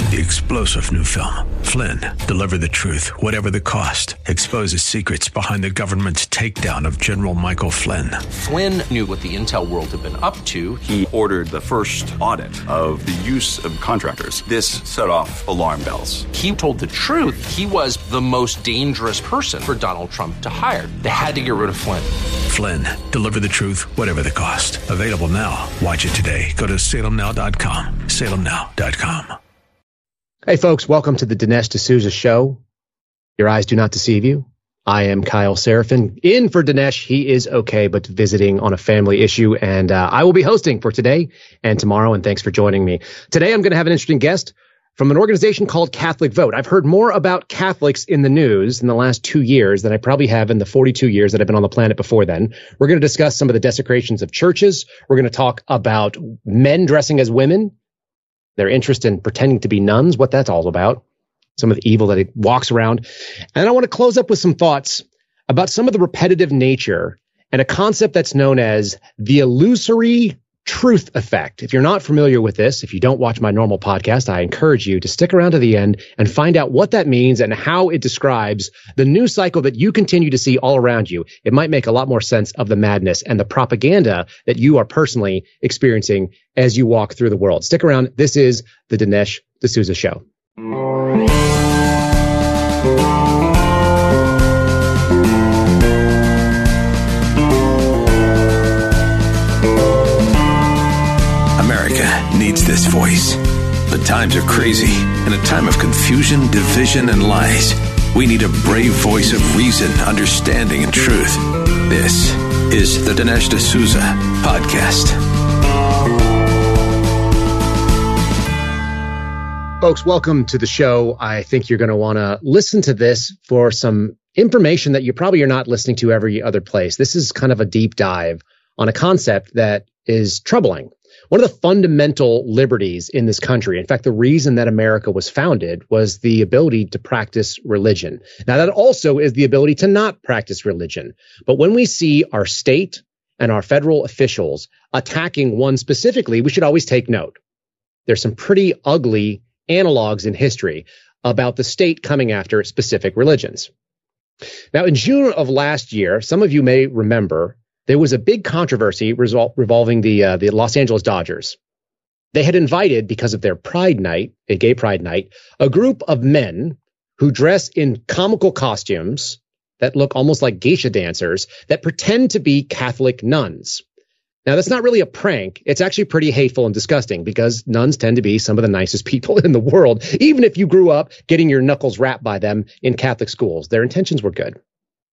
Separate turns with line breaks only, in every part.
The explosive new film, Flynn, deliver the truth, whatever the cost, exposes secrets behind the government's takedown of General Michael Flynn.
Flynn knew what the intel world had been up to.
He ordered the first audit of the use of contractors. This set off alarm bells.
He told the truth. He was the most dangerous person for Donald Trump to hire. They had to get rid of Flynn.
Flynn, deliver the truth, whatever the cost. Available now. Watch it today. Go to salemnow.com. salemnow.com.
Hey, folks, welcome to the Dinesh D'Souza Show. Your eyes do not deceive you. I am Kyle Seraphin. In for Dinesh. He is okay, but visiting on a family issue. And I will be hosting for today and tomorrow. And thanks for joining me. Today, I'm going to have an interesting guest from an organization called Catholic Vote. I've heard more about Catholics in the news in the last 2 years than I probably have in the 42 years that I've been on the planet before then. We're going to discuss some of the desecrations of churches. We're going to talk about men dressing as women, their interest in pretending to be nuns, what that's all about, some of the evil that it walks around. And I want to close up with some thoughts about some of the repetitive nature and a concept that's known as the illusory truth effect. If you're not familiar with this, if you don't watch my normal podcast, I encourage you to stick around to the end and find out what that means and how it describes the news cycle that you continue to see all around you. It might make a lot more sense of the madness and the propaganda that you are personally experiencing as you walk through the world. Stick around. This is the Dinesh D'Souza Show.
Needs this voice. But times are crazy. In a time of confusion, division, and lies, we need a brave voice of reason, understanding, and truth. This is the Dinesh D'Souza Podcast.
Folks, welcome to the show. I think you're going to want to listen to this for some information that you probably are not listening to every other place. This is kind of a deep dive on a concept that is troubling. One of the fundamental liberties in this country, in fact, the reason that America was founded was the ability to practice religion. Now, that also is the ability to not practice religion. But when we see our state and our federal officials attacking one specifically, we should always take note. There's some pretty ugly analogs in history about the state coming after specific religions. Now, in June of last year, some of you may remember, there was a big controversy revolving the Los Angeles Dodgers. They had invited, because of their Pride Night, a gay Pride Night, a group of men who dress in comical costumes that look almost like geisha dancers that pretend to be Catholic nuns. Now, that's not really a prank. It's actually pretty hateful and disgusting because nuns tend to be some of the nicest people in the world, even if you grew up getting your knuckles rapped by them in Catholic schools. Their intentions were good.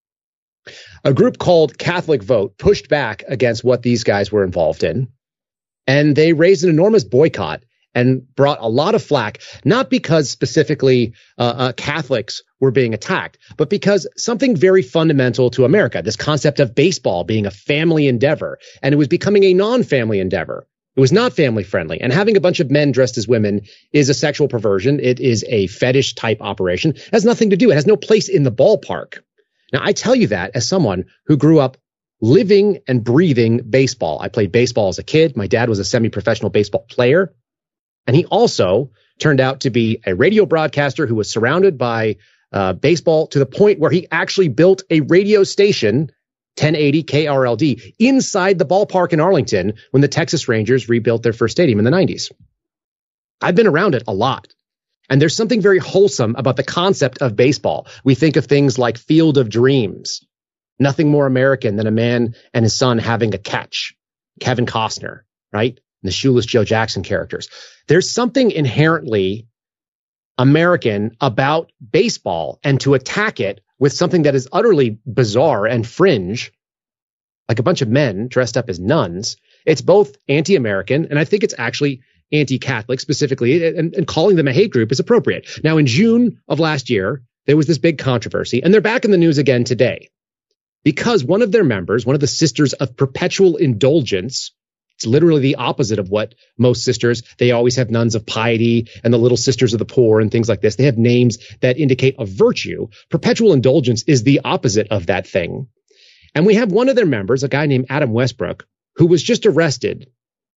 A group called Catholic Vote pushed back against what these guys were involved in, and they raised an enormous boycott and brought a lot of flack, not because specifically Catholics were being attacked, but because something very fundamental to America, this concept of baseball being a family endeavor, and it was becoming a non-family endeavor. It was not family friendly, and having a bunch of men dressed as women is a sexual perversion. It is a fetish type operation. It has nothing to do. It has no place in the ballpark. Now, I tell you that as someone who grew up living and breathing baseball. I played baseball as a kid. My dad was a semi-professional baseball player. And he also turned out to be a radio broadcaster who was surrounded by baseball to the point where he actually built a radio station, 1080 KRLD, inside the ballpark in Arlington when the Texas Rangers rebuilt their first stadium in the 90s. I've been around it a lot. And there's something very wholesome about the concept of baseball. We think of things like Field of Dreams. Nothing more American than a man and his son having a catch. Kevin Costner, right? And the Shoeless Joe Jackson characters. There's something inherently American about baseball, and to attack it with something that is utterly bizarre and fringe, like a bunch of men dressed up as nuns, it's both anti-American, and I think it's actually anti-Catholic specifically, and calling them a hate group is appropriate. Now, in June of last year, there was this big controversy, and they're back in the news again today because one of their members, one of the Sisters of Perpetual Indulgence, it's literally the opposite of what most sisters, they always have nuns of piety and the Little Sisters of the Poor and things like this. They have names that indicate a virtue. Perpetual Indulgence is the opposite of that thing. And we have one of their members, a guy named Adam Westbrook, who was just arrested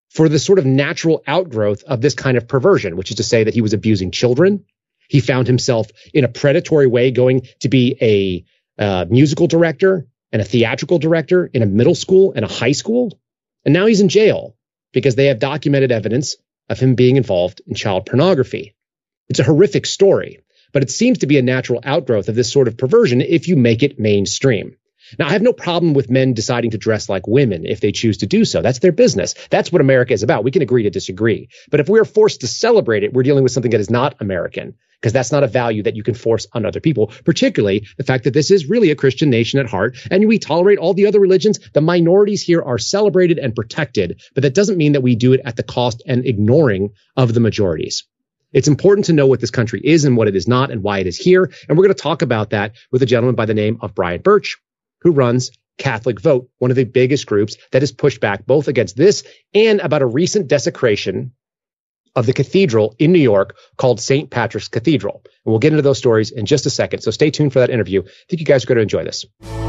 for the sort of natural outgrowth of this kind of perversion, which is to say that he was abusing children. He found himself in a predatory way going to be a musical director and a theatrical director in a middle school and a high school. And now he's in jail because they have documented evidence of him being involved in child pornography. It's a horrific story, but it seems to be a natural outgrowth of this sort of perversion if you make it mainstream. Now, I have no problem with men deciding to dress like women if they choose to do so. That's their business. That's what America is about. We can agree to disagree. But if we're forced to celebrate it, we're dealing with something that is not American, because that's not a value that you can force on other people, particularly the fact that this is really a Christian nation at heart, and we tolerate all the other religions. The minorities here are celebrated and protected, but that doesn't mean that we do it at the cost and ignoring of the majorities. It's important to know what this country is and what it is not and why it is here. And we're going to talk about that with a gentleman by the name of Brian Birch, who runs Catholic Vote, one of the biggest groups that has pushed back both against this and about a recent desecration of the cathedral in New York called St. Patrick's Cathedral. And we'll get into those stories in just a second. So stay tuned for that interview. I think you guys are going to enjoy this.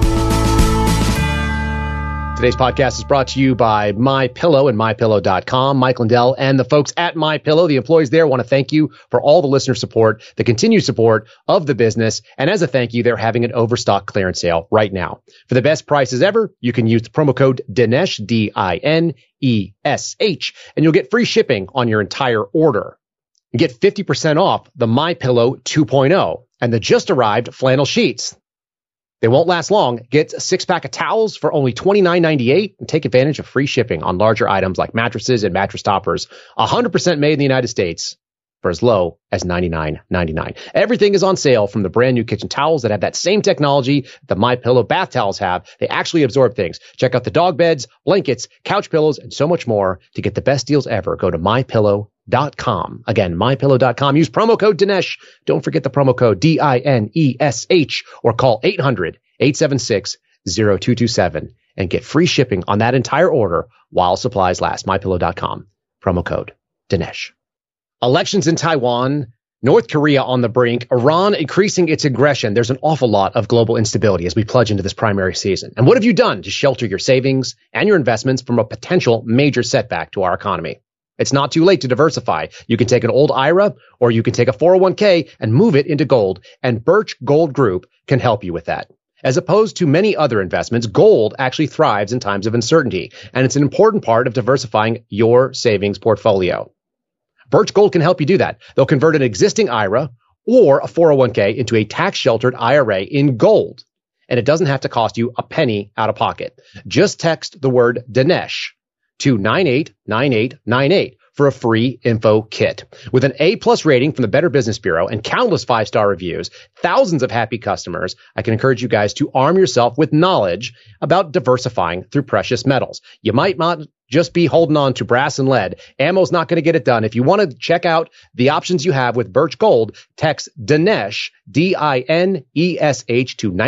Today's podcast is brought to you by MyPillow and MyPillow.com. Mike Lindell and the folks at MyPillow, the employees there, want to thank you for all the listener support, the continued support of the business. And as a thank you, they're having an overstock clearance sale right now. For the best prices ever, you can use the promo code Dinesh, D-I-N-E-S-H, and you'll get free shipping on your entire order. You get 50% off the MyPillow 2.0 and the just arrived flannel sheets. They won't last long. Get a 6-pack of towels for only $29.98 and take advantage of free shipping on larger items like mattresses and mattress toppers. 100% made in the United States for as low as $99.99. Everything is on sale, from the brand new kitchen towels that have that same technology the MyPillow bath towels have. They actually absorb things. Check out the dog beds, blankets, couch pillows, and so much more. To get the best deals ever, go to MyPillow.com. Again, MyPillow.com. Use promo code Dinesh. Don't forget the promo code D-I-N-E-S-H, or call 800-876-0227 and get free shipping on that entire order while supplies last. MyPillow.com. Promo code Dinesh. Elections in Taiwan, North Korea on the brink, Iran increasing its aggression. There's an awful lot of global instability as we plunge into this primary season. And what have you done to shelter your savings and your investments from a potential major setback to our economy? It's not too late to diversify. You can take an old IRA or you can take a 401k and move it into gold, and Birch Gold Group can help you with that. As opposed to many other investments, gold actually thrives in times of uncertainty, and it's an important part of diversifying your savings portfolio. Birch Gold can help you do that. They'll convert an existing IRA or a 401k into a tax-sheltered IRA in gold, and it doesn't have to cost you a penny out of pocket. Just text the word Dinesh to 989898 for a free info kit. With an A+ rating from the Better Business Bureau and countless 5-star reviews, thousands of happy customers, I can encourage you guys to arm yourself with knowledge about diversifying through precious metals. You might not just be holding on to brass and lead. Ammo's not going to get it done. If you want to check out the options you have with Birch Gold, text Dinesh, D-I-N-E-S-H, to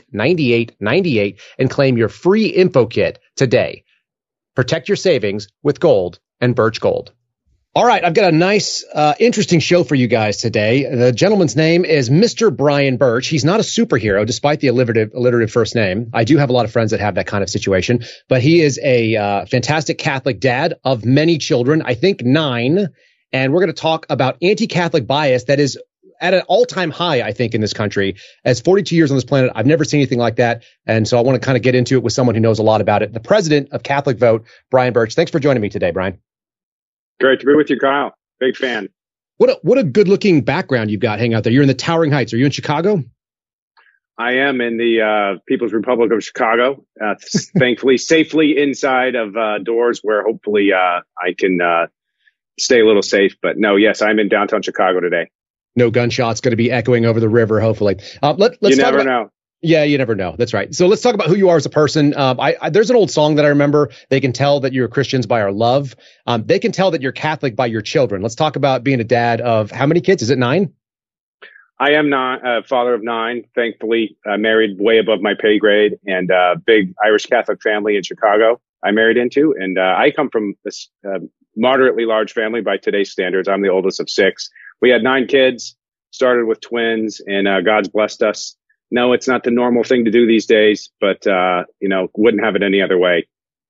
989898 and claim your free info kit today. Protect your savings with gold and Birch Gold. All right, I've got a nice, interesting show for you guys today. The gentleman's name is Mr. Brian Birch. He's not a superhero, despite the alliterative first name. I do have a lot of friends that have that kind of situation, but he is a fantastic Catholic dad of many children, I think 9, and we're going to talk about anti-Catholic bias that is at an all-time high, I think, in this country. As 42 years on this planet, I've never seen anything like that, and so I want to kind of get into it with someone who knows a lot about it. The president of Catholic Vote, Brian Birch. Thanks for joining me today, Brian.
Great to be with you, Kyle. Big fan.
What a good-looking background you've got hanging out there. You're in the Towering Heights. Are you in Chicago?
I am in the People's Republic of Chicago, thankfully safely inside of doors where hopefully I can stay a little safe. But no, yes, I'm in downtown Chicago today.
No gunshots going to be echoing over the river, hopefully. Let's
you never know.
Yeah, you never know. That's right. So let's talk about who you are as a person. There's an old song that I remember. They can tell that you're Christians by our love. They can tell that you're Catholic by your children. Let's talk about being a dad of how many kids? Is it 9?
I am not a father of 9, thankfully. Married way above my pay grade, and big Irish Catholic family in Chicago I married into. And I come from this moderately large family by today's standards. I'm the oldest of 6. We had 9 kids, started with twins, and God's blessed us. No, it's not the normal thing to do these days, but, wouldn't have it any other way.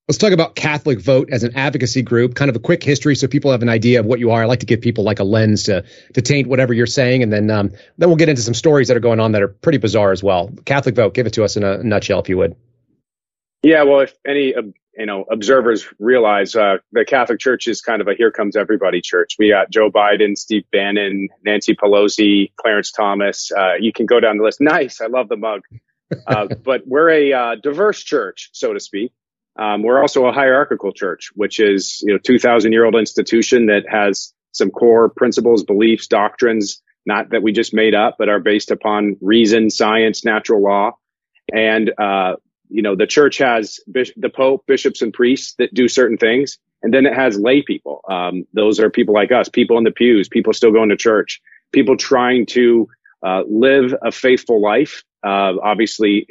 Let's talk about Catholic Vote as an advocacy group, kind of a quick history so people have an idea of what you are. I like to give people like a lens to taint whatever you're saying. And then we'll get into some stories that are going on that are pretty bizarre as well. Catholic Vote, give it to us in a nutshell, if you would.
Yeah, well, if any observers realize the Catholic Church is kind of a here comes everybody church. We got Joe Biden, Steve Bannon, Nancy Pelosi, Clarence Thomas. You can go down the list. Nice. I love the mug. But we're a diverse church, so to speak. We're also a hierarchical church, which is 2,000-year-old institution that has some core principles, beliefs, doctrines, not that we just made up, but are based upon reason, science, natural law. And the church has the Pope, bishops, and priests that do certain things. And then it has lay people. Those are people like us, people in the pews, people still going to church, people trying to live a faithful life, obviously,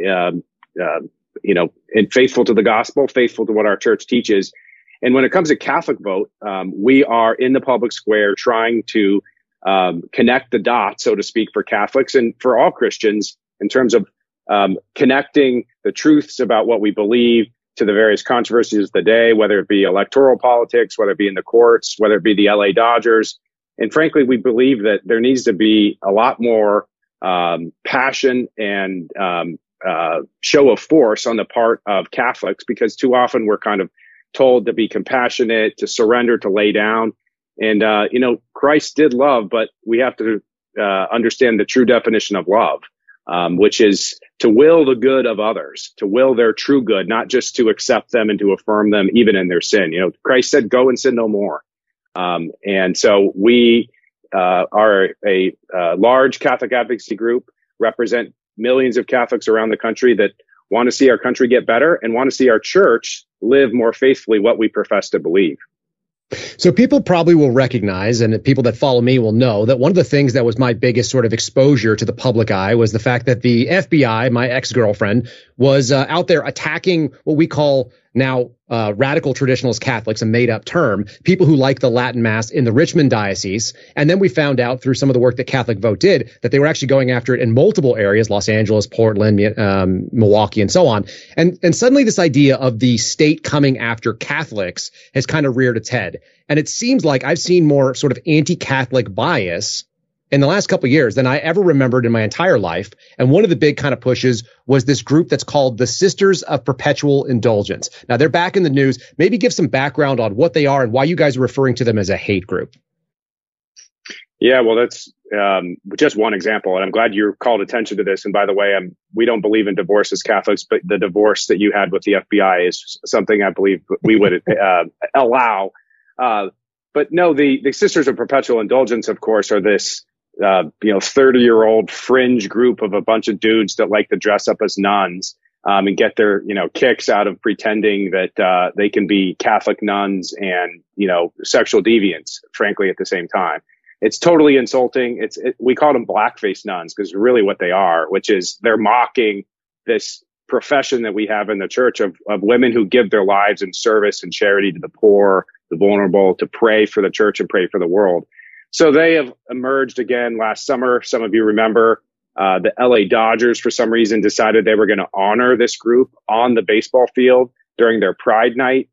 and faithful to the gospel, faithful to what our church teaches. And when it comes to Catholic Vote, we are in the public square trying to connect the dots, so to speak, for Catholics and for all Christians in terms of connecting the truths about what we believe to the various controversies of the day, whether it be electoral politics, whether it be in the courts, whether it be the LA Dodgers. And frankly, we believe that there needs to be a lot more passion and show of force on the part of Catholics, because too often we're kind of told to be compassionate, to surrender, to lay down. And, Christ did love, but we have to understand the true definition of love, which is to will the good of others, to will their true good, not just to accept them and to affirm them even in their sin. Christ said, go and sin no more. And so we are a large Catholic advocacy group, represent millions of Catholics around the country that want to see our country get better and want to see our church live more faithfully what we profess to believe.
So people probably will recognize, and people that follow me will know, that one of the things that was my biggest sort of exposure to the public eye was the fact that the FBI, my ex-girlfriend, was out there attacking what we call now radical traditionalist Catholics, a made-up term, people who like the Latin Mass in the Richmond Diocese. And then we found out through some of the work that Catholic Vote did that they were actually going after it in multiple areas, Los Angeles, Portland, Milwaukee, and so on. And suddenly this idea of the state coming after Catholics has kind of reared its head. And it seems like I've seen more sort of anti-Catholic bias in the last couple of years than I ever remembered in my entire life. And one of the big kind of pushes was this group that's called the Sisters of Perpetual Indulgence. Now, they're back in the news. Maybe give some background on what they are and why you guys are referring to them as a hate group.
Yeah, well, that's just one example. And I'm glad you called attention to this. And by the way, we don't believe in divorce as Catholics, but the divorce that you had with the FBI is something I believe we would allow. But no, the Sisters of Perpetual Indulgence, of course, are this 30-year-old fringe group of a bunch of dudes that like to dress up as nuns, and get their, kicks out of pretending that, they can be Catholic nuns and, sexual deviants, frankly, at the same time. It's totally insulting. We call them blackface nuns because really what they are, which is they're mocking this profession that we have in the church of women who give their lives in service and charity to the poor, the vulnerable, to pray for the church and pray for the world. So they have emerged again last summer. Some of you remember the LA Dodgers, for some reason, decided they were going to honor this group on the baseball field during their Pride Night.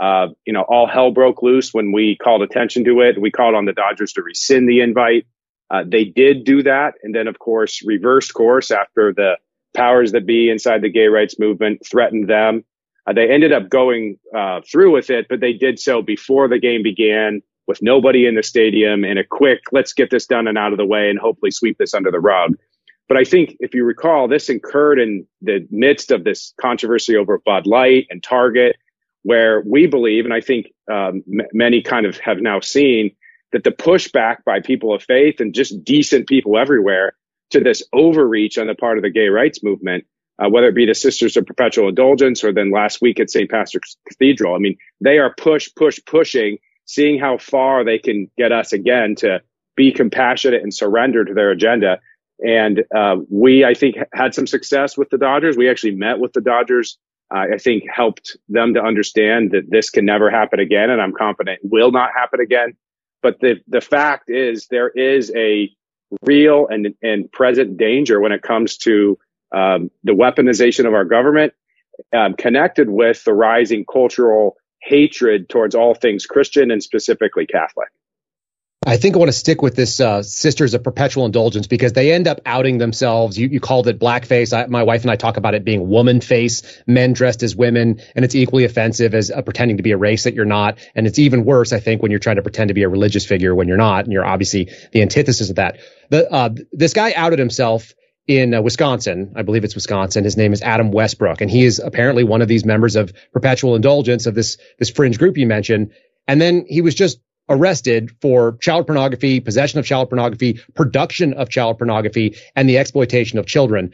All hell broke loose when we called attention to it. We called on the Dodgers to rescind the invite. They did do that. And then, of course, reversed course after the powers that be inside the gay rights movement threatened them. They ended up going through with it, but they did so before the game began, with nobody in the stadium, and a quick, let's get this done and out of the way and hopefully sweep this under the rug. But I think if you recall, this occurred in the midst of this controversy over Bud Light and Target, where we believe, and I think many kind of have now seen, that the pushback by people of faith and just decent people everywhere to this overreach on the part of the gay rights movement, whether it be the Sisters of Perpetual Indulgence or then last week at St. Patrick's Cathedral. I mean, they are pushing, seeing how far they can get us again to be compassionate and surrender to their agenda. And we, I think, had some success with the Dodgers. We actually met with the Dodgers. I think helped them to understand that this can never happen again, and I'm confident it will not happen again. But the fact is there is a real and present danger when it comes to the weaponization of our government connected with the rising cultural hatred towards all things Christian and specifically Catholic.
I think I want to stick with this Sisters of Perpetual Indulgence because they end up outing themselves. You called it blackface. My wife and I talk about it being woman face, men dressed as women, and it's equally offensive as pretending to be a race that you're not. And it's even worse, I think, when you're trying to pretend to be a religious figure when you're not, and you're obviously the antithesis of that. This guy outed himself in Wisconsin. I believe it's Wisconsin. His name is Adam Westbrook, and he is apparently one of these members of Perpetual Indulgence of this fringe group you mentioned. And then he was just arrested for child pornography, possession of child pornography, production of child pornography, and the exploitation of children.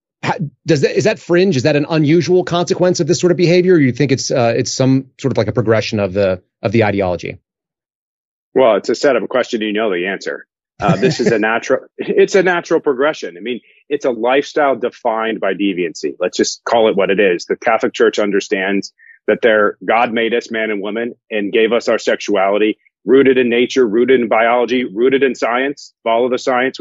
Is that fringe? Is that an unusual consequence of this sort of behavior? Or do you think it's some sort of like a progression of the ideology?
Well, it's a set of a question. You know the answer. This is it's a natural progression. I mean, it's a lifestyle defined by deviancy. Let's just call it what it is. The Catholic Church understands that God made us man and woman and gave us our sexuality, rooted in nature, rooted in biology, rooted in science. Follow the science.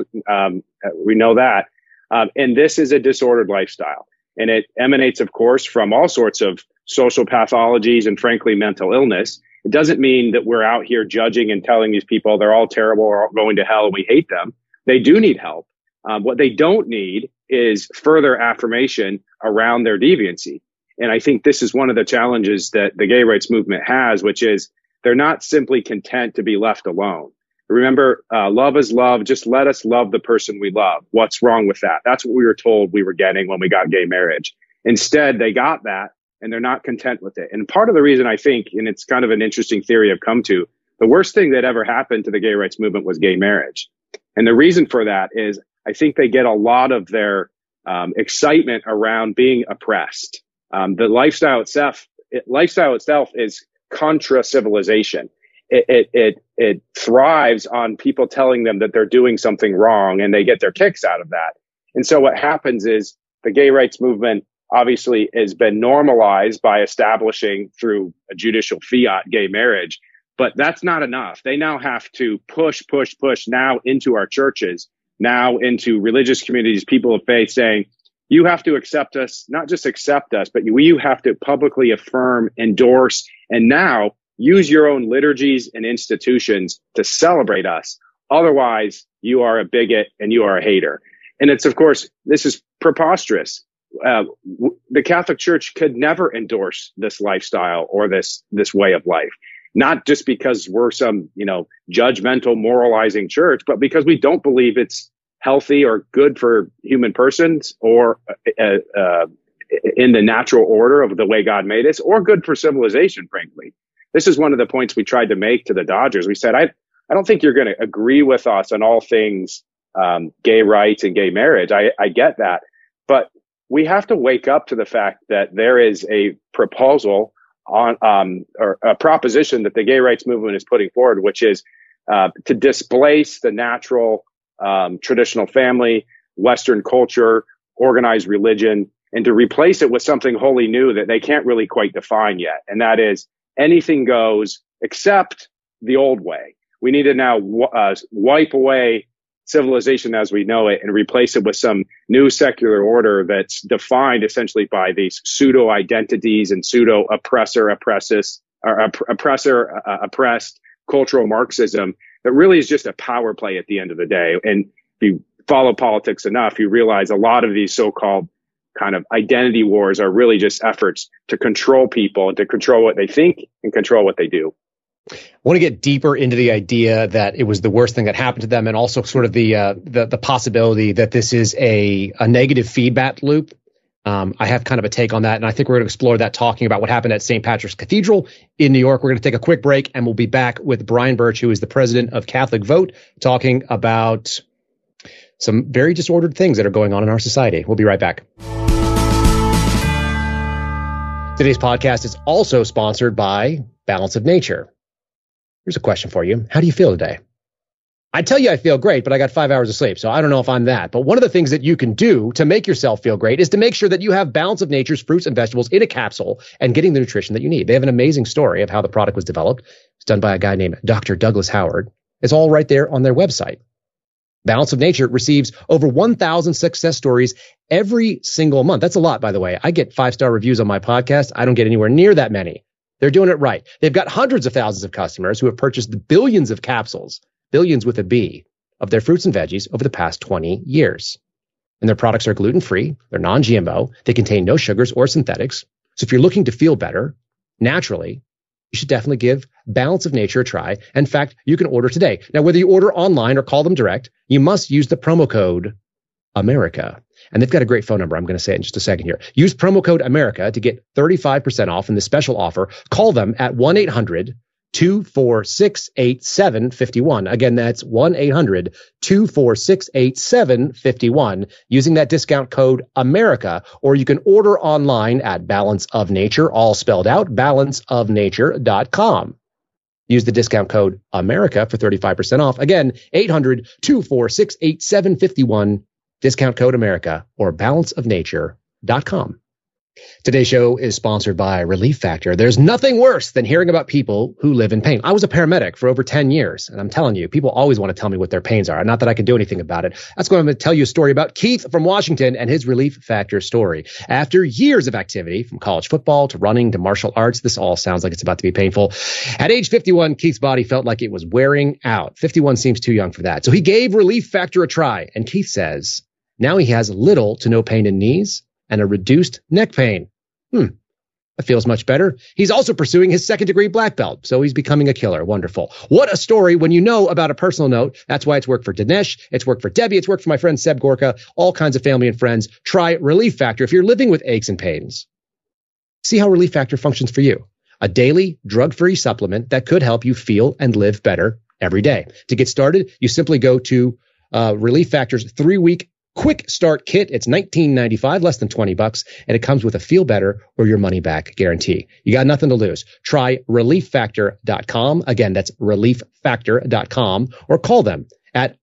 We know that. And this is a disordered lifestyle. And it emanates, of course, from all sorts of social pathologies and, frankly, mental illness. It doesn't mean that we're out here judging and telling these people they're all terrible or going to hell and we hate them. They do need help. What they don't need is further affirmation around their deviancy. And I think this is one of the challenges that the gay rights movement has, which is they're not simply content to be left alone. Remember, love is love. Just let us love the person we love. What's wrong with that? That's what we were told we were getting when we got gay marriage. Instead, they got that and they're not content with it. And part of the reason I think, and it's kind of an interesting theory I've come to, the worst thing that ever happened to the gay rights movement was gay marriage. And the reason for that is I think they get a lot of their excitement around being oppressed. The lifestyle itself is contra civilization. It thrives on people telling them that they're doing something wrong, and they get their kicks out of that. And so what happens is the gay rights movement obviously has been normalized by establishing through a judicial fiat gay marriage, but that's not enough. They now have to push now into our churches, now into religious communities, people of faith, saying, you have to accept us, not just accept us, but you have to publicly affirm, endorse, and now use your own liturgies and institutions to celebrate us. Otherwise, you are a bigot and you are a hater. And it's, of course, this is preposterous. The Catholic Church could never endorse this lifestyle or this way of life, not just because we're some, judgmental, moralizing church, but because we don't believe it's healthy or good for human persons or in the natural order of the way God made us, or good for civilization, frankly. This is one of the points we tried to make to the Dodgers. We said, I don't think you're going to agree with us on all things gay rights and gay marriage. I get that. But we have to wake up to the fact that there is a proposal on or a proposition that the gay rights movement is putting forward, which is to displace the natural traditional family, Western culture, organized religion, and to replace it with something wholly new that they can't really quite define yet. And that is anything goes except the old way. We need to now wipe away civilization as we know it and replace it with some new secular order that's defined essentially by these pseudo identities and pseudo oppressed cultural Marxism that really is just a power play at the end of the day. And if you follow politics enough, you realize a lot of these so-called kind of identity wars are really just efforts to control people, to control what they think and control what they do.
I want to get deeper into the idea that it was the worst thing that happened to them, and also sort of the possibility that this is a negative feedback loop. I have kind of a take on that, and I think we're going to explore that talking about what happened at St. Patrick's Cathedral in New York. We're going to take a quick break, and we'll be back with Brian Birch, who is the president of Catholic Vote, talking about some very disordered things that are going on in our society. We'll be right back. Today's podcast is also sponsored by Balance of Nature. Here's a question for you. How do you feel today? I tell you I feel great, but I got 5 hours of sleep, so I don't know if I'm that. But one of the things that you can do to make yourself feel great is to make sure that you have Balance of Nature's fruits and vegetables in a capsule and getting the nutrition that you need. They have an amazing story of how the product was developed. It's done by a guy named Dr. Douglas Howard. It's all right there on their website. Balance of Nature receives over 1,000 success stories every single month. That's a lot, by the way. I get 5-star reviews on my podcast. I don't get anywhere near that many. They're doing it right. They've got hundreds of thousands of customers who have purchased billions of capsules, billions with a B, of their fruits and veggies over the past 20 years. And their products are gluten-free, they're non-GMO, they contain no sugars or synthetics. So if you're looking to feel better, naturally, you should definitely give Balance of Nature a try. In fact, you can order today. Now, whether you order online or call them direct, you must use the promo code America. And they've got a great phone number. I'm going to say it in just a second here. Use promo code America to get 35% off in this special offer. Call them at 1-800-246-8751. Again, that's 1-800-246-8751 using that discount code America. Or you can order online at Balance of Nature, all spelled out, balanceofnature.com. Use the discount code America for 35% off. Again, 800-246-8751. Discount code America or balanceofnature.com. Today's show is sponsored by Relief Factor. There's nothing worse than hearing about people who live in pain. I was a paramedic for over 10 years, and I'm telling you, people always want to tell me what their pains are. Not that I can do anything about it. That's why I'm going to tell you a story about Keith from Washington and his Relief Factor story. After years of activity, from college football to running to martial arts, this all sounds like it's about to be painful. At age 51, Keith's body felt like it was wearing out. 51 seems too young for that. So he gave Relief Factor a try, and Keith says now he has little to no pain in knees and a reduced neck pain. That feels much better. He's also pursuing his second-degree black belt, so he's becoming a killer. Wonderful. What a story when you know about a personal note. That's why it's worked for Dinesh, it's worked for Debbie, it's worked for my friend Seb Gorka, all kinds of family and friends. Try Relief Factor if you're living with aches and pains. See how Relief Factor functions for you. A daily, drug-free supplement that could help you feel and live better every day. To get started, you simply go to Relief Factor's 3-week Quick Start Kit. It's $19.95, less than $20, and it comes with a feel better or your money back guarantee. You got nothing to lose. Try ReliefFactor.com. Again, that's ReliefFactor.com, or call them at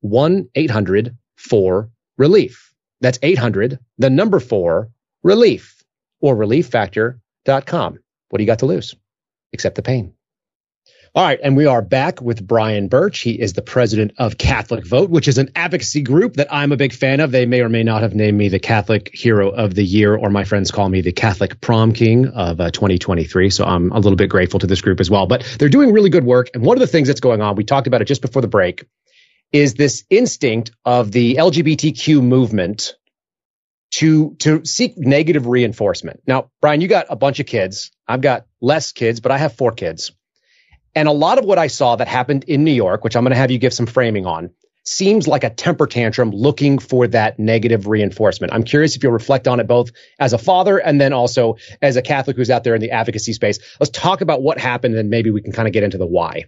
1-800-4-RELIEF. That's 800, the number 4, relief, or ReliefFactor.com. What do you got to lose? Except the pain. All right, and we are back with Brian Birch. He is the president of Catholic Vote, which is an advocacy group that I'm a big fan of. They may or may not have named me the Catholic Hero of the Year, or my friends call me the Catholic Prom King of 2023. So I'm a little bit grateful to this group as well. But they're doing really good work. And one of the things that's going on, we talked about it just before the break, is this instinct of the LGBTQ movement to seek negative reinforcement. Now, Brian, you got a bunch of kids. I've got less kids, but I have 4 kids. And a lot of what I saw that happened in New York, which I'm going to have you give some framing on, seems like a temper tantrum looking for that negative reinforcement. I'm curious if you'll reflect on it both as a father and then also as a Catholic who's out there in the advocacy space. Let's talk about what happened, and maybe we can kind of get into the why.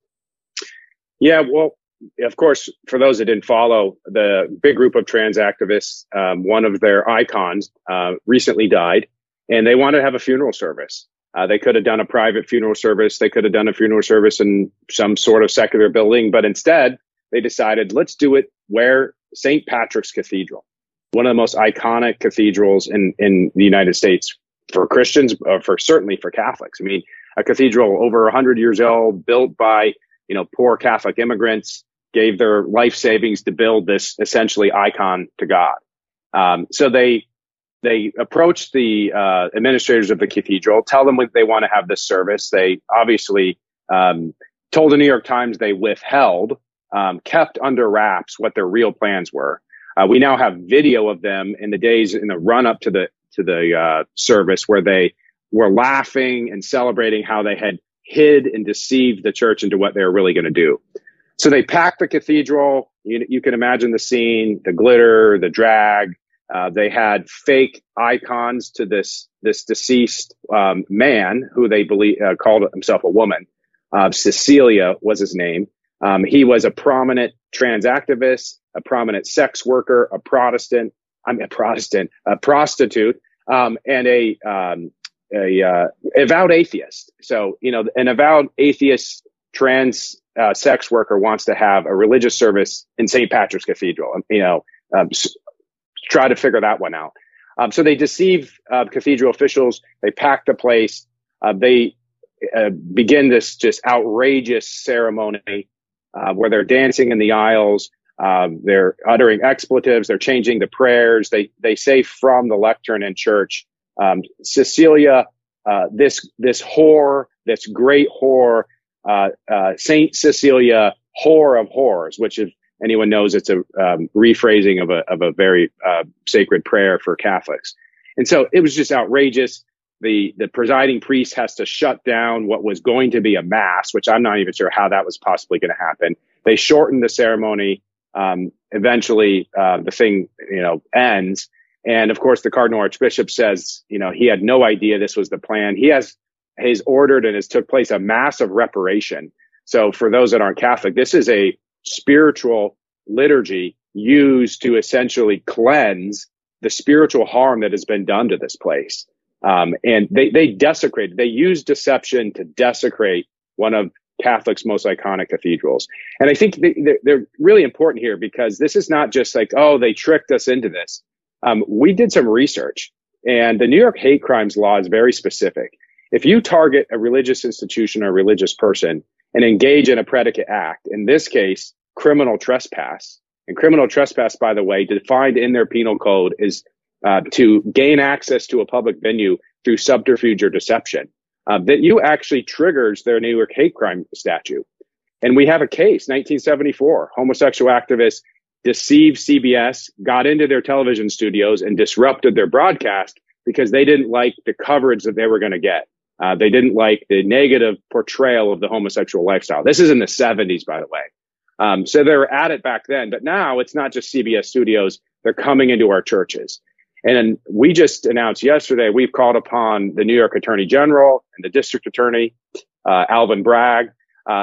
Yeah, well, of course, for those that didn't follow, the big group of trans activists, one of their icons recently died, and they wanted to have a funeral service. They could have done a private funeral service. They could have done a funeral service in some sort of secular building. But instead, they decided, let's do it where St. Patrick's Cathedral, one of the most iconic cathedrals in the United States for Christians, certainly for Catholics. I mean, a cathedral over 100 years old, built by, poor Catholic immigrants, gave their life savings to build this essentially icon to God. So they approached the administrators of the cathedral, tell them they want to have this service. They obviously told the New York Times they withheld, kept under wraps what their real plans were. We now have video of them in the days in the run up to the service where they were laughing and celebrating how they had hid and deceived the church into what they were really going to do. So they packed the cathedral. You can imagine the scene, the glitter, the drag. They had fake icons to this deceased man who they believe called himself a woman. Cecilia was his name. He was a prominent trans activist, a prominent sex worker, a prostitute, and a avowed atheist. So, an avowed atheist trans sex worker wants to have a religious service in St. Patrick's Cathedral. Try to figure that one out. So they deceive cathedral officials. They pack the place. They begin this just outrageous ceremony where they're dancing in the aisles. They're uttering expletives. They're changing the prayers. They say from the lectern in church, Cecilia, this whore, this great whore, Saint Cecilia, whore of whores, which if anyone knows, it's a rephrasing of a very sacred prayer for Catholics. And so it was just outrageous. The presiding priest has to shut down what was going to be a mass, which I'm not even sure how that was possibly going to happen. They shortened the ceremony. Eventually, the thing, ends. And of course, the Cardinal Archbishop says, he had no idea this was the plan. He's ordered and has took place a mass of reparation. So for those that aren't Catholic, this is a spiritual liturgy used to essentially cleanse the spiritual harm that has been done to this place. And they desecrated, they used deception to desecrate one of Catholic's most iconic cathedrals. And I think they're really important here because this is not just like, oh, they tricked us into this. We did some research, and the New York hate crimes law is very specific. If you target a religious institution or a religious person and engage in a predicate act, in this case, criminal trespass, and criminal trespass, by the way, defined in their penal code is to gain access to a public venue through subterfuge or deception, that you actually triggers their New York hate crime statute. And we have a case, 1974, homosexual activists deceived CBS, got into their television studios and disrupted their broadcast because they didn't like the coverage that they were going to get. They didn't like the negative portrayal of the homosexual lifestyle. This is in the 70s, by the way. So they were at it back then, but now it's not just CBS studios. They're coming into our churches. And we just announced yesterday, we've called upon the New York Attorney General and the District Attorney, Alvin Bragg,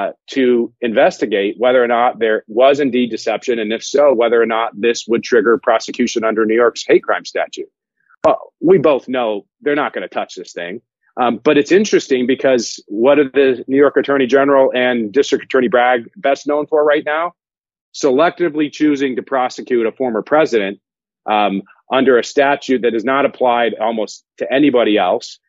to investigate whether or not there was indeed deception, and if so, whether or not this would trigger prosecution under New York's hate crime statute. We both know they're not going to touch this thing. But it's interesting because what are the New York Attorney General and District Attorney Bragg best known for right now? Selectively choosing to prosecute a former president under a statute that is not applied almost to anybody else.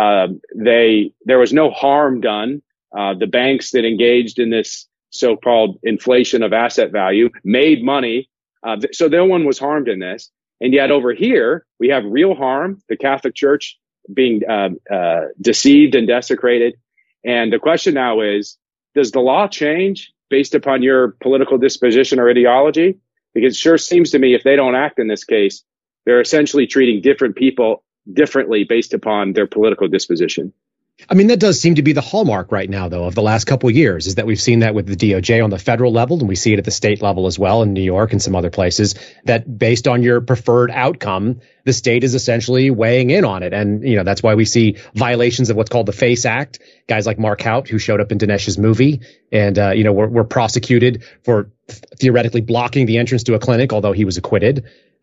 There was no harm done. The banks that engaged in this so-called inflation of asset value made money. So no one was harmed in this. And yet over here, we have real harm, the Catholic Church being deceived and desecrated. And the question now is, does the law change based upon your political disposition or ideology? Because it sure seems to me if they don't act in this case, they're essentially treating different people differently based upon their political disposition.
I mean, that does seem to be the hallmark right now, though, of the last couple of years, is that we've seen that with the DOJ on the federal level, and we see it at the state level as well in New York and some other places, that based on your preferred outcome, the state is essentially weighing in on it. And, that's why we see violations of what's called the FACE Act. Guys like Mark Hout, who showed up in Dinesh's movie, and, were prosecuted for theoretically blocking the entrance to a clinic, although he was acquitted.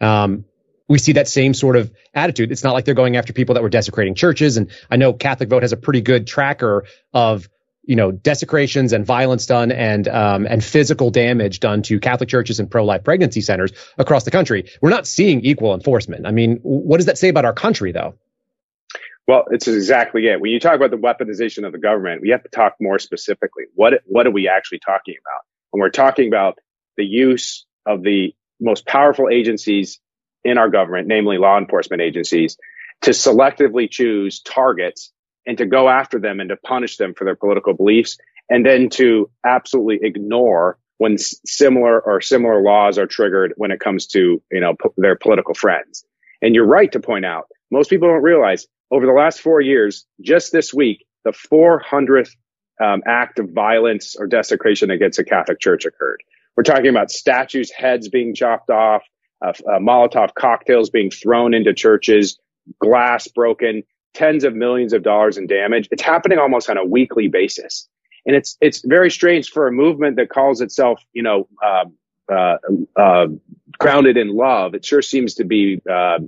We see that same sort of attitude. It's not like they're going after people that were desecrating churches. And I know Catholic Vote has a pretty good tracker of, desecrations and violence done and physical damage done to Catholic churches and pro-life pregnancy centers across the country. We're not seeing equal enforcement. I mean, what does that say about our country, though?
Well, it's exactly it. When you talk about the weaponization of the government, we have to talk more specifically. What are we actually talking about? When we're talking about the use of the most powerful agencies in our government, namely law enforcement agencies, to selectively choose targets and to go after them and to punish them for their political beliefs, and then to absolutely ignore when similar laws are triggered when it comes to, their political friends. And you're right to point out, most people don't realize over the last 4 years, just this week, the 400th act of violence or desecration against the Catholic Church occurred. We're talking about statues' heads being chopped off, Molotov cocktails being thrown into churches, glass broken, tens of millions of dollars in damage. It's happening almost on a weekly basis. And it's very strange for a movement that calls itself, grounded in love. It sure seems to be kind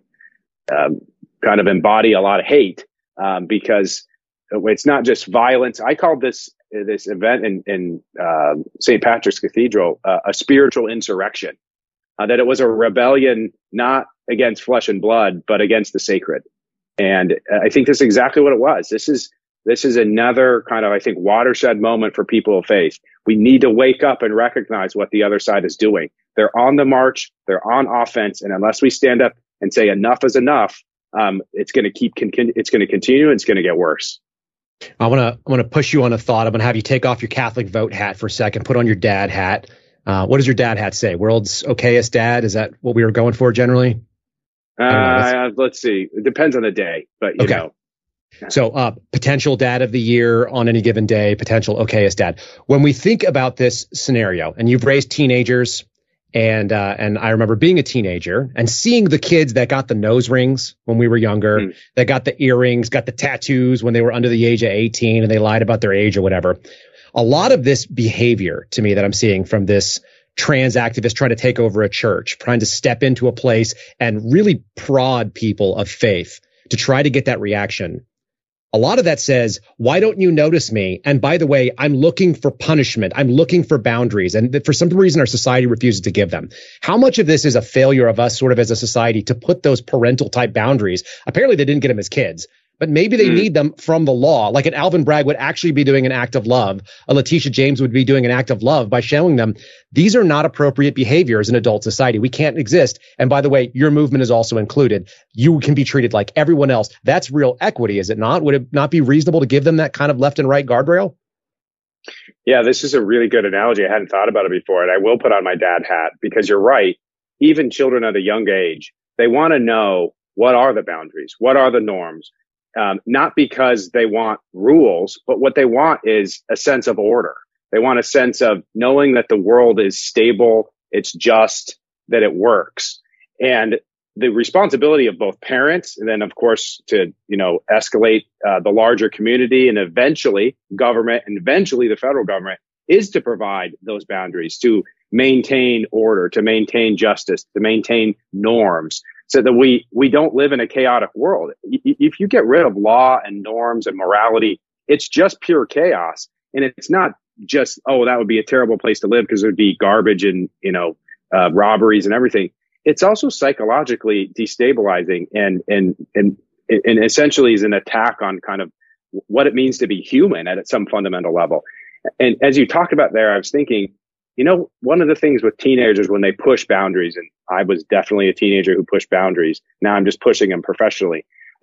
of embody a lot of hate because it's not just violence. I called this event in St. Patrick's Cathedral a spiritual insurrection. That it was a rebellion not against flesh and blood, but against the sacred. And I think this is exactly what it was. This is This is another kind of, I think, watershed moment for people of faith. We need to wake up and recognize what the other side is doing. They're on the march. They're on offense. And unless we stand up and say enough is enough, it's going to continue. And it's going to get worse.
I want to push you on a thought. I'm going to have you take off your Catholic vote hat for a second, put on your dad hat. What does your dad hat say? World's okayest dad? Is that what we were going for generally?
Let's see. It depends on the day, but you know.
So potential dad of the year on any given day, potential okayest dad. When we think about this scenario, and you've raised teenagers, and I remember being a teenager and seeing the kids that got the nose rings when we were younger, that got the earrings, got the tattoos when they were under the age of 18 and they lied about their age or whatever. A lot of this behavior to me that I'm seeing from this trans activist trying to take over a church, trying to step into a place and really prod people of faith to try to get that reaction. A lot of that says, why don't you notice me? And by the way, I'm looking for punishment. I'm looking for boundaries. And for some reason, our society refuses to give them. How much of this is a failure of us sort of as a society to put those parental type boundaries? Apparently they didn't get them as kids, but maybe they need them from the law. Like an Alvin Bragg would actually be doing an act of love. A Letitia James would be doing an act of love by showing them these are not appropriate behaviors in adult society. We can't exist. And by the way, your movement is also included. You can be treated like everyone else. That's real equity, is it not? Would it not be reasonable to give them that kind of left and right guardrail?
Yeah, this is a really good analogy. I hadn't thought about it before. And I will put on my dad hat because you're right. Even children at a young age, they want to know what are the boundaries? What are the norms? Not because they want rules, but what they want is a sense of order. They want a sense of knowing that the world is stable, it's just, that it works. And the responsibility of both parents and then, of course, to, escalate the larger community and eventually government and eventually the federal government is to provide those boundaries, to maintain order, to maintain justice, to maintain norms, so that we don't live in a chaotic world. If you get rid of law and norms and morality, it's just pure chaos. And it's not just, that would be a terrible place to live because there'd be garbage and, robberies and everything. It's also psychologically destabilizing and essentially is an attack on kind of what it means to be human at some fundamental level. And as you talked about there, I was thinking, one of the things with teenagers when they push boundaries, and I was definitely a teenager who pushed boundaries. Now I'm just pushing them professionally,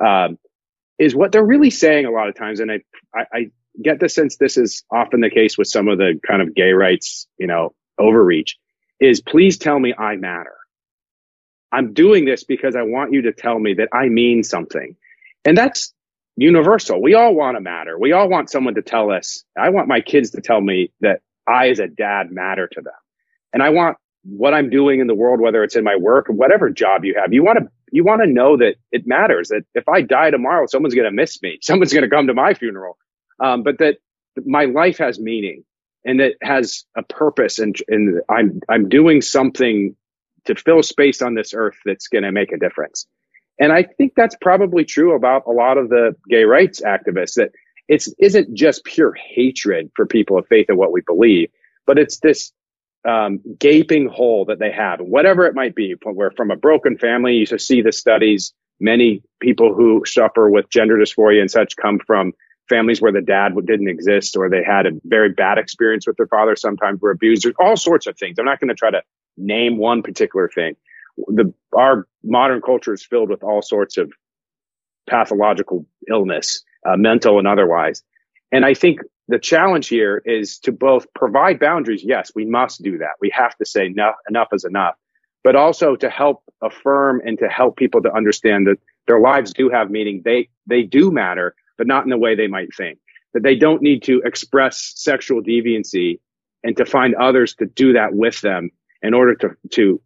is what they're really saying a lot of times. And I get the sense this is often the case with some of the kind of gay rights, overreach, is please tell me I matter. I'm doing this because I want you to tell me that I mean something. And that's universal. We all want to matter. We all want someone to tell us. I want my kids to tell me that I, as a dad, matter to them. And I want what I'm doing in the world, whether it's in my work or whatever job you have, you want to know that it matters, that if I die tomorrow, someone's going to miss me. Someone's going to come to my funeral. But that my life has meaning and that has a purpose. And I'm doing something to fill space on this earth that's going to make a difference. And I think that's probably true about a lot of the gay rights activists, that it isn't just pure hatred for people of faith and what we believe, but it's this gaping hole that they have, whatever it might be. Where from a broken family, you see the studies, many people who suffer with gender dysphoria and such come from families where the dad didn't exist, or they had a very bad experience with their father, sometimes were abused. There's all sorts of things. I'm not going to try to name one particular thing. Our modern culture is filled with all sorts of pathological illness, mental and otherwise. And I think the challenge here is to both provide boundaries. Yes, we must do that. We have to say enough is enough, but also to help affirm and to help people to understand that their lives do have meaning. They do matter, but not in the way they might think. That they don't need to express sexual deviancy and to find others to do that with them in order to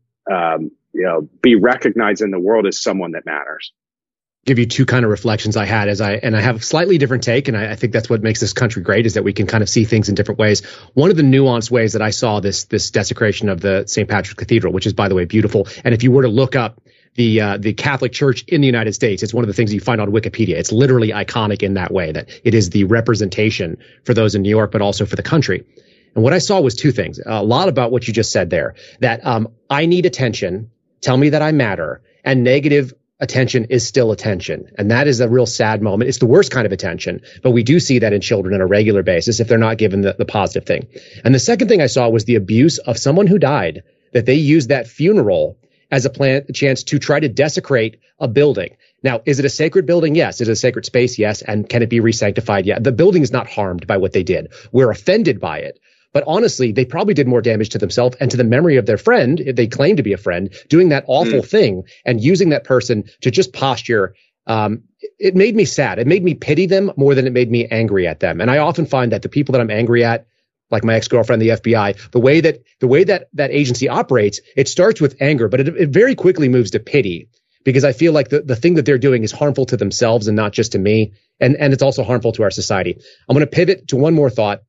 be recognized in the world as someone that matters.
Give you two kind of reflections I had and I have a slightly different take. And I think that's what makes this country great, is that we can kind of see things in different ways. One of the nuanced ways that I saw this desecration of the St. Patrick's Cathedral, which is, by the way, beautiful. And if you were to look up the Catholic Church in the United States, it's one of the things you find on Wikipedia. It's literally iconic in that way, that it is the representation for those in New York, but also for the country. And what I saw was two things. A lot about what you just said there, that I need attention, tell me that I matter, and negative attention is still attention. And that is a real sad moment. It's the worst kind of attention, but we do see that in children on a regular basis if they're not given the positive thing. And the second thing I saw was the abuse of someone who died, that they used that funeral as a chance to try to desecrate a building. Now, is it a sacred building? Yes. Is it a sacred space? Yes. And can it be re-sanctified? Yeah. The building is not harmed by what they did. We're offended by it. But honestly, they probably did more damage to themselves and to the memory of their friend, if they claim to be a friend, doing that awful thing and using that person to just posture. It made me sad. It made me pity them more than it made me angry at them. And I often find that the people that I'm angry at, like my ex-girlfriend, the FBI, the way that agency operates, it starts with anger, but it very quickly moves to pity, because I feel like the thing that they're doing is harmful to themselves and not just to me. And it's also harmful to our society. I'm going to pivot to one more thought.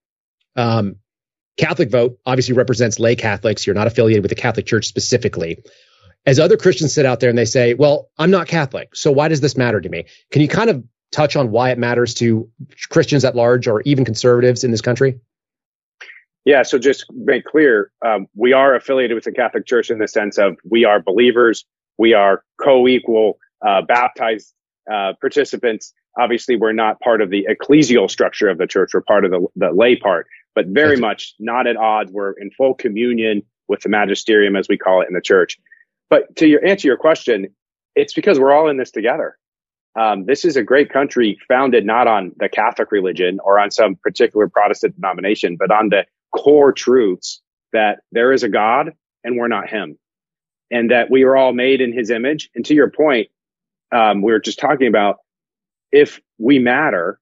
Catholic Vote obviously represents lay Catholics. You're not affiliated with the Catholic Church specifically. As other Christians sit out there and they say, well, I'm not Catholic, so why does this matter to me? Can you kind of touch on why it matters to Christians at large or even conservatives in this country?
Yeah, so just make clear, we are affiliated with the Catholic Church in the sense of we are believers, we are co-equal, baptized participants. Obviously, we're not part of the ecclesial structure of the church. We're part of the lay part, but very much not at odds. We're in full communion with the magisterium, as we call it in the church. But to answer your question, it's because we're all in this together. This is a great country founded not on the Catholic religion or on some particular Protestant denomination, but on the core truths that there is a God and we're not him, and that we are all made in his image. And to your point, we were just talking about, if we matter,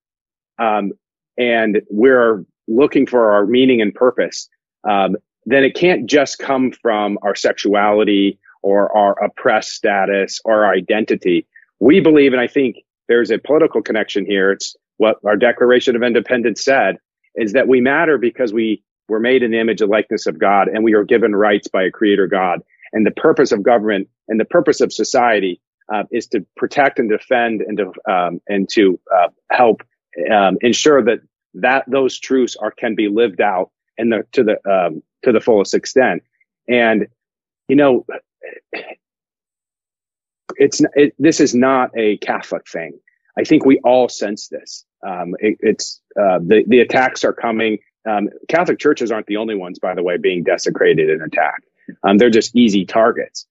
and we're looking for our meaning and purpose, then it can't just come from our sexuality or our oppressed status or our identity. We believe, and I think there's a political connection here. It's what our Declaration of Independence said, is that we matter because we were made in the image and likeness of God, and we are given rights by a creator God. And the purpose of government and the purpose of society is to protect and defend and to help ensure that those truths can be lived out to the fullest extent. And this is not a Catholic thing. I think we all sense this. The attacks are coming. Catholic churches aren't the only ones, by the way, being desecrated and attacked. They're just easy targets.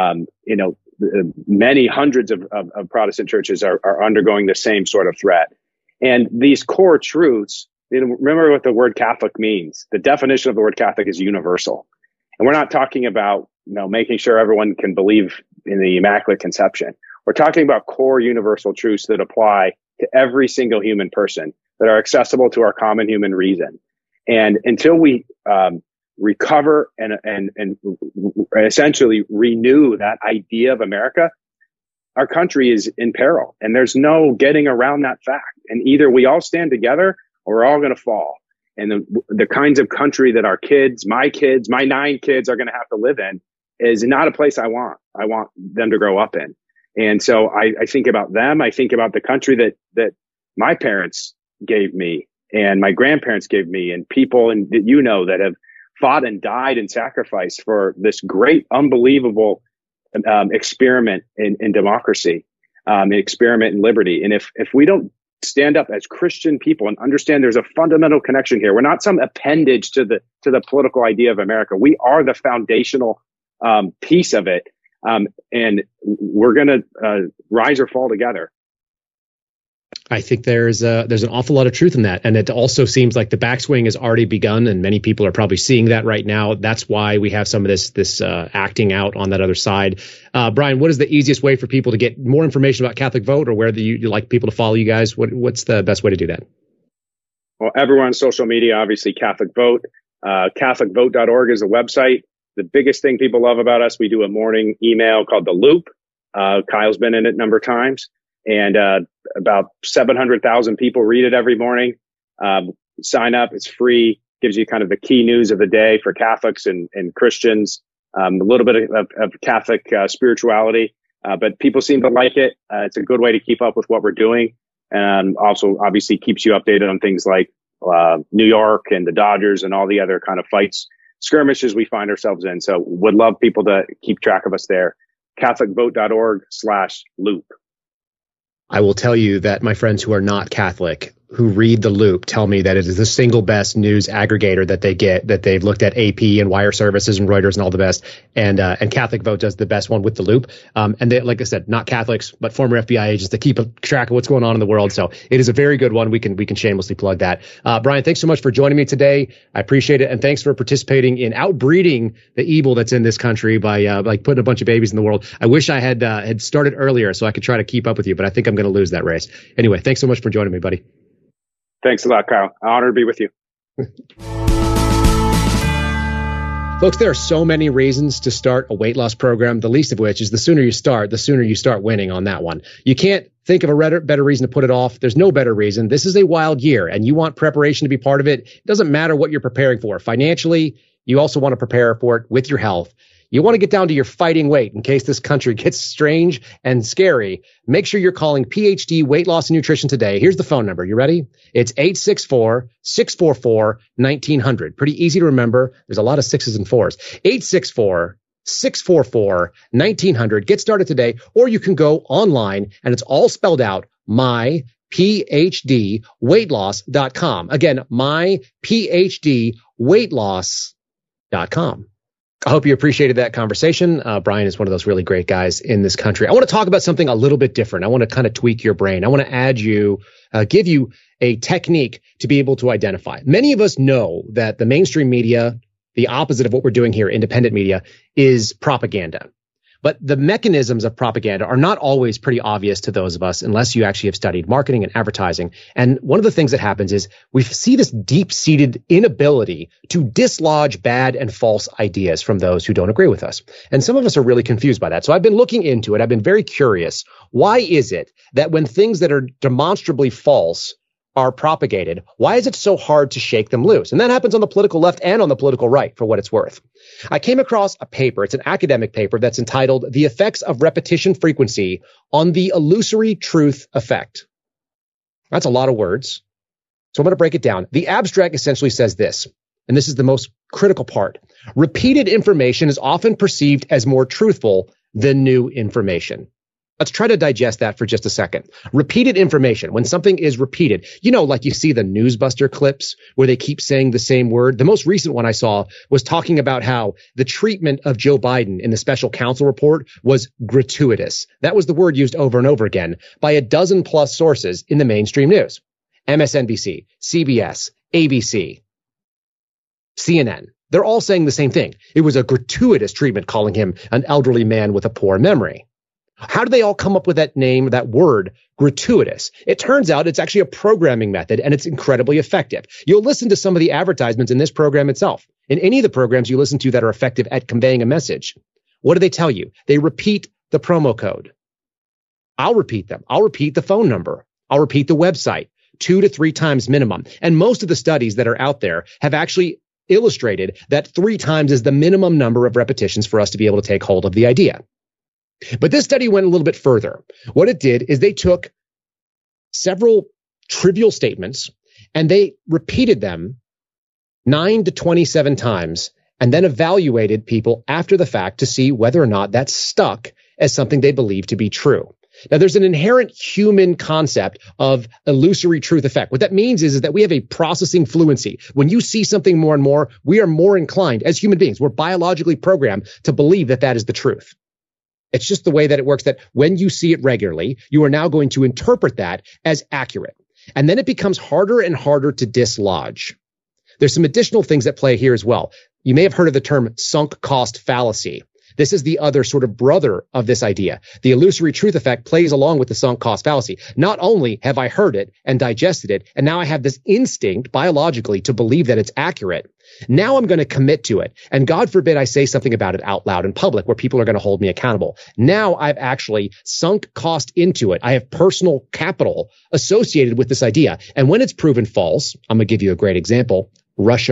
Many hundreds of Protestant churches are undergoing the same sort of threat. And these core truths, remember what the word Catholic means. The definition of the word Catholic is universal. And we're not talking about, making sure everyone can believe in the Immaculate Conception. We're talking about core universal truths that apply to every single human person, that are accessible to our common human reason. And until we recover and essentially renew that idea of America, our country is in peril. And there's no getting around that fact. And either we all stand together or we're all going to fall. And the kinds of country that our kids, my 9 kids are going to have to live in is not a place I want. I want them to grow up in. And so I think about them. I think about the country that my parents gave me and my grandparents gave me, and people that that have fought and died and sacrificed for this great, unbelievable experiment in democracy, an experiment in liberty. And if we don't stand up as Christian people and understand there's a fundamental connection here, we're not some appendage to the political idea of America. We are the foundational piece of it, and we're going to rise or fall together.
I think there's an awful lot of truth in that. And it also seems like the backswing has already begun, and many people are probably seeing that right now. That's why we have some of this acting out on that other side. Brian, what is the easiest way for people to get more information about Catholic Vote, or where you like people to follow you guys? What's the best way to do that?
Well, everyone on social media, obviously Catholic Vote. CatholicVote.org is the website. The biggest thing people love about us, we do a morning email called The Loop. Kyle's been in it a number of times. And about 700,000 people read it every morning. Sign up. It's free. Gives you kind of the key news of the day for Catholics and Christians. A little bit of Catholic spirituality. But people seem to like it. It's a good way to keep up with what we're doing. And also, obviously, keeps you updated on things like New York and the Dodgers and all the other kind of fights, skirmishes we find ourselves in. So would love people to keep track of us there. catholicvote.org/loop.
I will tell you that my friends who are not Catholic, who read the Loop, tell me that it is the single best news aggregator that they get, that they've looked at AP and Wire Services and Reuters and all the best. And Catholic Vote does the best one with the Loop. And they, like I said, not Catholics, but former FBI agents that keep track of what's going on in the world. So it is a very good one. We can shamelessly plug that. Brian, thanks so much for joining me today. I appreciate it. And thanks for participating in outbreeding the evil that's in this country by putting a bunch of babies in the world. I wish I had started earlier so I could try to keep up with you, but I think I'm going to lose that race. Anyway, thanks so much for joining me, buddy.
Thanks a lot, Kyle. Honored to be with you.
Folks, there are so many reasons to start a weight loss program, the least of which is the sooner you start winning on that one. You can't think of a better reason to put it off. There's no better reason. This is a wild year, and you want preparation to be part of it. It doesn't matter what you're preparing for. Financially, you also want to prepare for it with your health. You want to get down to your fighting weight in case this country gets strange and scary. Make sure you're calling PhD Weight Loss and Nutrition today. Here's the phone number. You ready? It's 864-644-1900. Pretty easy to remember. There's a lot of sixes and fours. 864-644-1900. Get started today, or you can go online and it's all spelled out, myphdweightloss.com. Again, myphdweightloss.com. I hope you appreciated that conversation. Brian is one of those really great guys in this country. I want to talk about something a little bit different. I want to kind of tweak your brain. I want to give you a technique to be able to identify. Many of us know that the mainstream media, the opposite of what we're doing here, independent media, is propaganda. But the mechanisms of propaganda are not always pretty obvious to those of us unless you actually have studied marketing and advertising. And one of the things that happens is we see this deep-seated inability to dislodge bad and false ideas from those who don't agree with us. And some of us are really confused by that. So I've been looking into it. I've been very curious. Why is it that when things that are demonstrably false are propagated, why is it so hard to shake them loose? And that happens on the political left and on the political right, for what it's worth. I came across a paper. It's an academic paper that's entitled The Effects of Repetition Frequency on the Illusory Truth Effect. That's a lot of words. So I'm going to break it down. The abstract essentially says this, and this is the most critical part. Repeated information is often perceived as more truthful than new information. Let's try to digest that for just a second. Repeated information. When something is repeated, like you see the Newsbuster clips where they keep saying the same word. The most recent one I saw was talking about how the treatment of Joe Biden in the special counsel report was gratuitous. That was the word used over and over again by a dozen plus sources in the mainstream news. MSNBC, CBS, ABC, CNN. They're all saying the same thing. It was a gratuitous treatment, calling him an elderly man with a poor memory. How do they all come up with that name, that word, gratuitous? It turns out it's actually a programming method, and it's incredibly effective. You'll listen to some of the advertisements in this program itself. In any of the programs you listen to that are effective at conveying a message, what do they tell you? They repeat the promo code. I'll repeat them. I'll repeat the phone number. I'll repeat the website 2 to 3 times minimum. And most of the studies that are out there have actually illustrated that 3 times is the minimum number of repetitions for us to be able to take hold of the idea. But this study went a little bit further. What it did is they took several trivial statements and they repeated them 9 to 27 times and then evaluated people after the fact to see whether or not that stuck as something they believe to be true. Now, there's an inherent human concept of illusory truth effect. What that means is that we have a processing fluency. When you see something more and more, we are more inclined as human beings. We're biologically programmed to believe that that is the truth. It's just the way that it works, that when you see it regularly, you are now going to interpret that as accurate. And then it becomes harder and harder to dislodge. There's some additional things at play here as well. You may have heard of the term sunk cost fallacy. This is the other sort of brother of this idea. The illusory truth effect plays along with the sunk cost fallacy. Not only have I heard it and digested it, and now I have this instinct biologically to believe that it's accurate, now I'm going to commit to it. And God forbid I say something about it out loud in public where people are going to hold me accountable. Now I've actually sunk cost into it. I have personal capital associated with this idea. And when it's proven false, I'm going to give you a great example. Russia.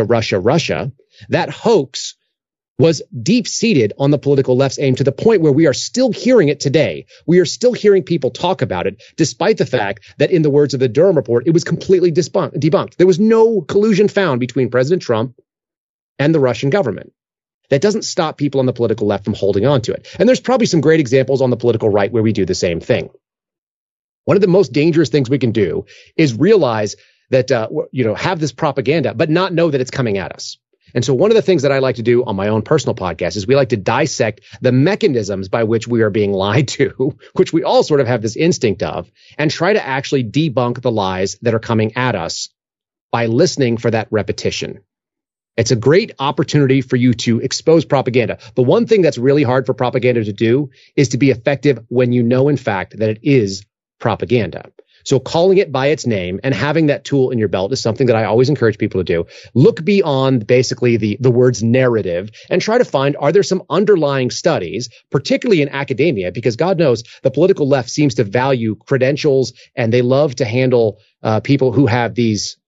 That hoax was deep-seated on the political left's aim to the point where we are still hearing it today. We are still hearing people talk about it, despite the fact that in the words of the Durham report, it was completely debunked. There was no collusion found between President Trump and the Russian government. That doesn't stop people on the political left from holding on to it. And there's probably some great examples on the political right where we do the same thing. One of the most dangerous things we can do is realize that, have this propaganda, but not know that it's coming at us. And so one of the things that I like to do on my own personal podcast is we like to dissect the mechanisms by which we are being lied to, which we all sort of have this instinct of, and try to actually debunk the lies that are coming at us by listening for that repetition. It's a great opportunity for you to expose propaganda. The one thing that's really hard for propaganda to do is to be effective when you know, in fact, that it is propaganda. So calling it by its name and having that tool in your belt is something that I always encourage people to do. Look beyond basically the words narrative and try to find, are there some underlying studies, particularly in academia, because God knows the political left seems to value credentials and they love to handle people who have these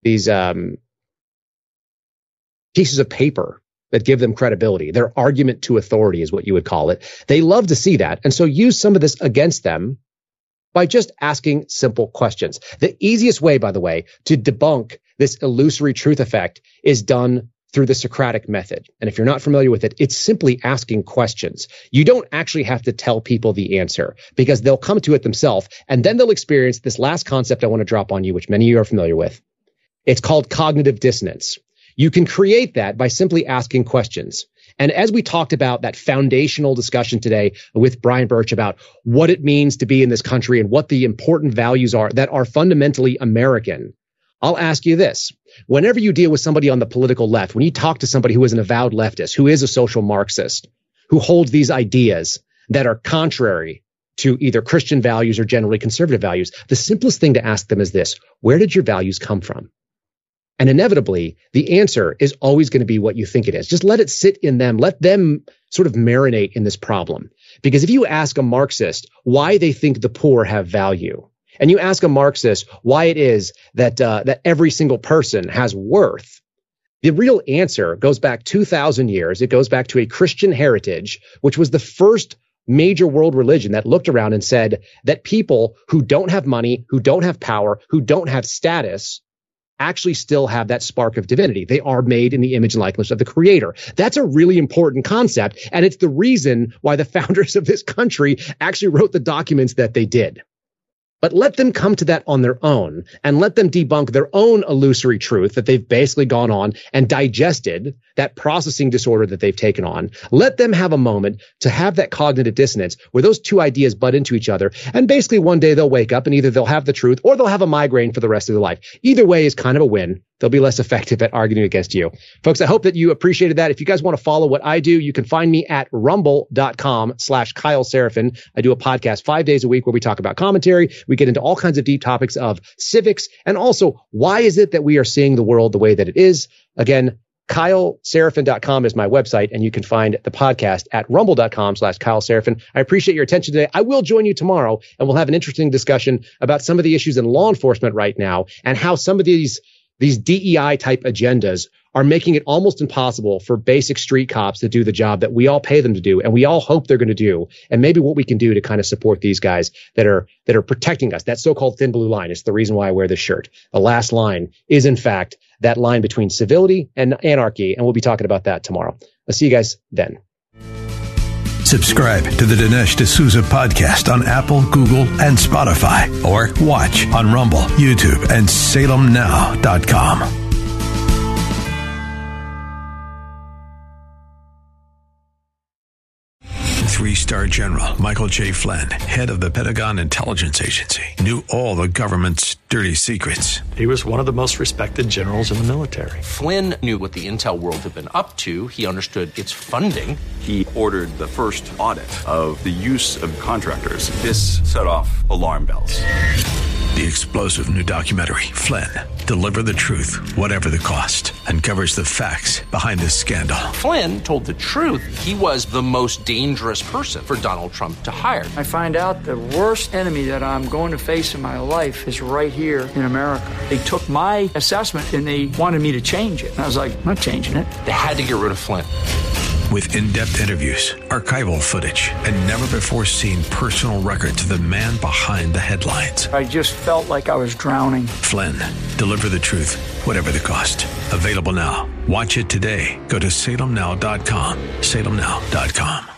pieces of paper that give them credibility. Their argument to authority is what you would call it. They love to see that. And so use some of this against them by just asking simple questions. The easiest way, by the way, to debunk this illusory truth effect is done through the Socratic method. And if you're not familiar with it, it's simply asking questions. You don't actually have to tell people the answer because they'll come to it themselves. And then they'll experience this last concept I want to drop on you, which many of you are familiar with. It's called cognitive dissonance. You can create that by simply asking questions. And as we talked about that foundational discussion today with Brian Birch about what it means to be in this country and what the important values are that are fundamentally American, I'll ask you this. Whenever you deal with somebody on the political left, when you talk to somebody who is an avowed leftist, who is a social Marxist, who holds these ideas that are contrary to either Christian values or generally conservative values, the simplest thing to ask them is this: where did your values come from? And inevitably, the answer is always going to be what you think it is. Just let it sit in them. Let them sort of marinate in this problem. Because if you ask a Marxist why they think the poor have value, and you ask a Marxist why it is that every single person has worth, the real answer goes back 2,000 years. It goes back to a Christian heritage, which was the first major world religion that looked around and said that people who don't have money, who don't have power, who don't have status, actually still have that spark of divinity. They are made in the image and likeness of the Creator. That's a really important concept, and it's the reason why the founders of this country actually wrote the documents that they did. But let them come to that on their own and let them debunk their own illusory truth that they've basically gone on and digested, that processing disorder that they've taken on. Let them have a moment to have that cognitive dissonance where those two ideas butt into each other. And basically one day they'll wake up and either they'll have the truth or they'll have a migraine for the rest of their life. Either way is kind of a win. They'll be less effective at arguing against you. Folks, I hope that you appreciated that. If you guys want to follow what I do, you can find me at rumble.com/Kyle Seraphin. I do a podcast 5 days a week where we talk about commentary. We get into all kinds of deep topics of civics and also why is it that we are seeing the world the way that it is. Again, KyleSeraphin.com is my website, and you can find the podcast at rumble.com/Kyle Seraphin. I appreciate your attention today. I will join you tomorrow, and we'll have an interesting discussion about some of the issues in law enforcement right now and how some of these DEI type agendas are making it almost impossible for basic street cops to do the job that we all pay them to do and we all hope they're going to do. And maybe what we can do to kind of support these guys that are protecting us. That so-called thin blue line is the reason why I wear this shirt. The last line is, in fact, that line between civility and anarchy. And we'll be talking about that tomorrow. I'll see you guys then.
Subscribe to the Dinesh D'Souza podcast on Apple, Google, and Spotify, or watch on Rumble, YouTube, and SalemNow.com. 3-star General Michael J. Flynn, head of the Pentagon Intelligence Agency, knew all the government's dirty secrets.
He was one of the most respected generals in the military.
Flynn knew what the intel world had been up to. He understood its funding.
He ordered the first audit of the use of contractors. This set off alarm bells.
The explosive new documentary, Flynn, Deliver the Truth, Whatever the Cost, uncovers the facts behind this scandal.
Flynn told the truth. He was the most dangerous person for Donald Trump to hire.
I find out the worst enemy that I'm going to face in my life is right here in America. They took my assessment and they wanted me to change it. And I was like, I'm not changing it.
They had to get rid of Flynn.
With in-depth interviews, archival footage, and never-before-seen personal records of the man behind the headlines.
I just felt like I was drowning.
Flynn, deliver the truth, whatever the cost. Available now. Watch it today. Go to salemnow.com. salemnow.com.